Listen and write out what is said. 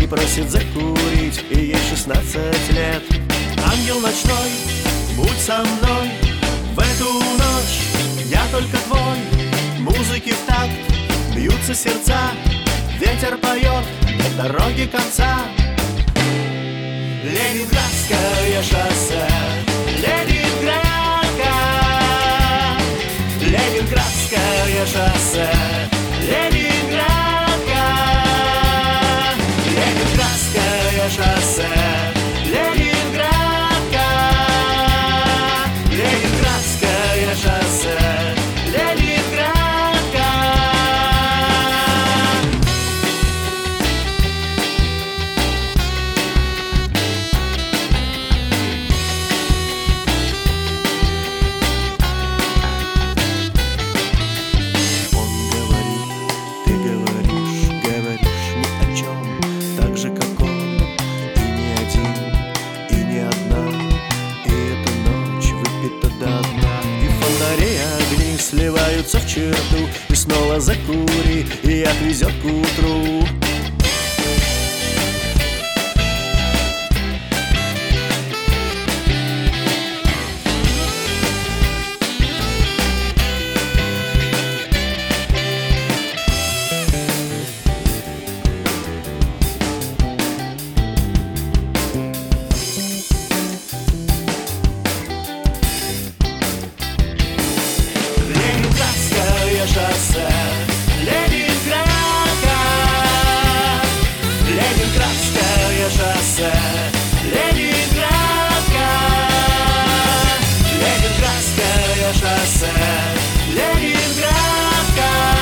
просит закурить, и ей 16 лет. Ангел ночной, будь со мной в эту ночь, я только твой. Музыки в такт, бьются сердца, ветер поет, нет дороги конца. Ленинградское шоссе, Ленинградка, Ленинградское шоссе, Ленинградка, Ленинградское шоссе, Ленинградка, Ленинградское шоссе, Ленинградка. Сливаются в черту, и снова закури, и отвезет к утру. Шоссе, Ленинградка, Ленинградское шоссе, Ленинградка, Ленинградское шоссе, Ленинградка.